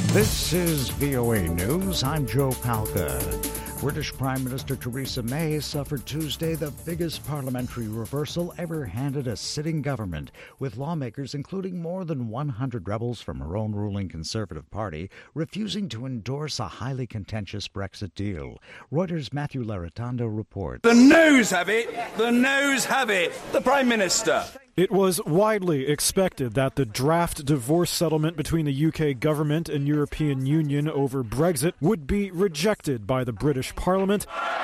This is VOA News. I'm Joe Palca. British Prime Minister Theresa May suffered Tuesday the biggest parliamentary reversal ever handed a sitting government, with lawmakers, including more than 100 rebels from her own ruling Conservative Party, refusing to endorse a highly contentious Brexit deal. Reuters' Matthew Laratondo reports. The noes have it. The noes have it. The Prime Minister. It was widely expected that the draft divorce settlement between the UK government and European Union over Brexit would be rejected by the British Parliament.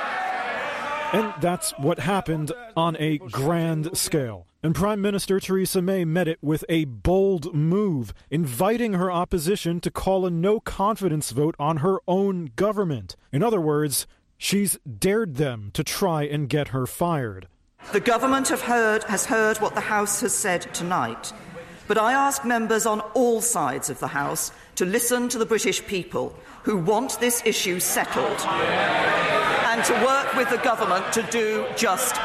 And that's what happened on a grand scale. And Prime Minister Theresa May met it with a bold move, inviting her opposition to call a no-confidence vote on her own government. In other words, she's dared them to try and get her fired. The government has heard what the House has said tonight, but I ask members on all sides of the House to listen to the British people who want this issue settled and to work with the government to do just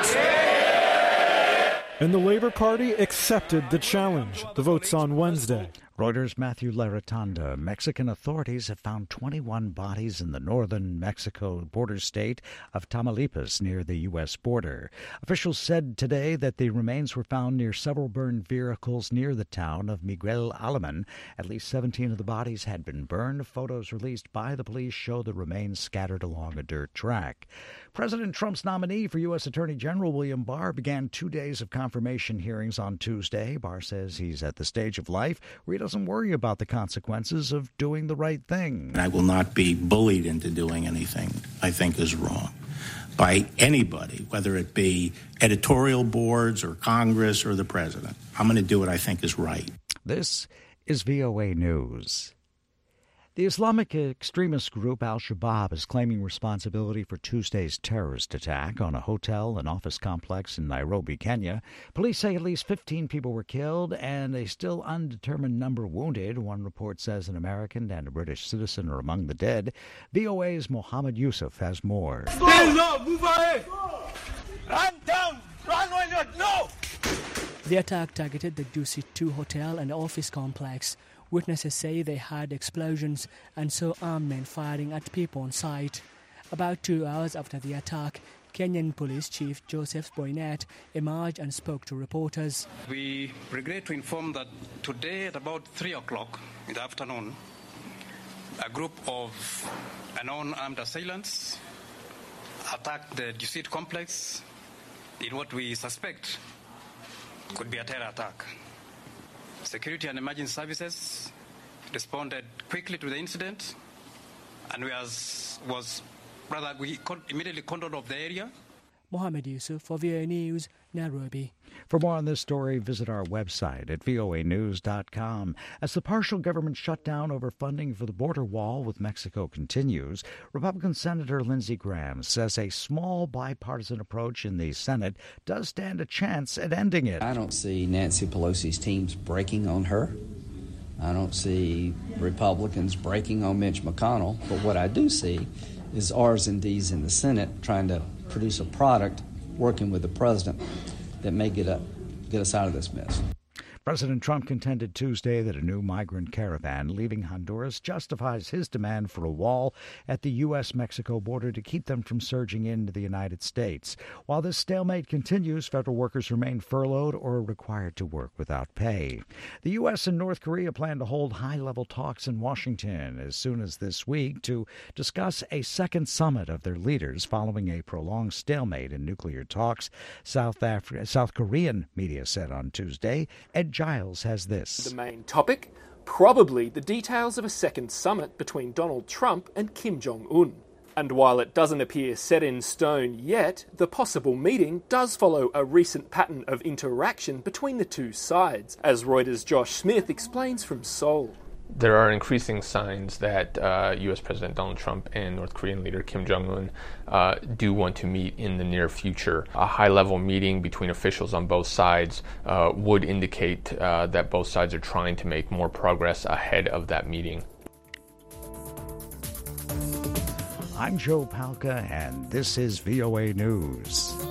that. And the Labour Party accepted the challenge. The vote's on Wednesday. Reuters' Matthew Laratondo. Mexican authorities have found 21 bodies in the northern Mexico border state of Tamaulipas near the U.S. border. Officials said today that the remains were found near several burned vehicles near the town of Miguel Alemán. At least 17 of the bodies had been burned. Photos released by the police show the remains scattered along a dirt track. President Trump's nominee for U.S. Attorney General William Barr began 2 days of confirmation hearings on Tuesday. Barr says he's at the stage of life where he doesn't worry about the consequences of doing the right thing. I will not be bullied into doing anything I think is wrong by anybody, whether it be editorial boards or Congress or the president. I'm going to do what I think is right. This is VOA News. The Islamic extremist group Al-Shabaab is claiming responsibility for Tuesday's terrorist attack on a hotel and office complex in Nairobi, Kenya. Police say at least 15 people were killed and a still undetermined number wounded. One report says an American and a British citizen are among the dead. VOA's Mohammed Yusuf has more. Stay low, move ahead. Run down, run when you're no. The attack targeted the Dusit 2 hotel and office complex. Witnesses say they heard explosions and saw armed men firing at people on site. About 2 hours after the attack, Kenyan Police Chief Joseph Boynet emerged and spoke to reporters. We regret to inform that today at about 3 o'clock in the afternoon, a group of unknown armed assailants attacked the Dusit complex in what we suspect could be a terror attack. Security and emergency services responded quickly to the incident, and we immediately cordoned off the area. Mohammed Yusuf for VOA News, Nairobi. For more on this story, visit our website at voanews.com. As the partial government shutdown over funding for the border wall with Mexico continues, Republican Senator Lindsey Graham says a small bipartisan approach in the Senate does stand a chance at ending it. I don't see Nancy Pelosi's teams breaking on her. I don't see Republicans breaking on Mitch McConnell. But what I do see is R's and D's in the Senate trying to produce a product working with the president that may get us out of this mess. President Trump contended Tuesday that a new migrant caravan leaving Honduras justifies his demand for a wall at the U.S.-Mexico border to keep them from surging into the United States. While this stalemate continues, federal workers remain furloughed or required to work without pay. The U.S. and North Korea plan to hold high-level talks in Washington as soon as this week to discuss a second summit of their leaders following a prolonged stalemate in nuclear talks. South Korean media said on Tuesday. Ed Giles has this. The main topic, probably the details of a second summit between Donald Trump and Kim Jong-un. And while it doesn't appear set in stone yet, the possible meeting does follow a recent pattern of interaction between the two sides, as Reuters' Josh Smith explains from Seoul. There are increasing signs that U.S. President Donald Trump and North Korean leader Kim Jong-un do want to meet in the near future. A high-level meeting between officials on both sides would indicate that both sides are trying to make more progress ahead of that meeting. I'm Joe Palca, and this is VOA News.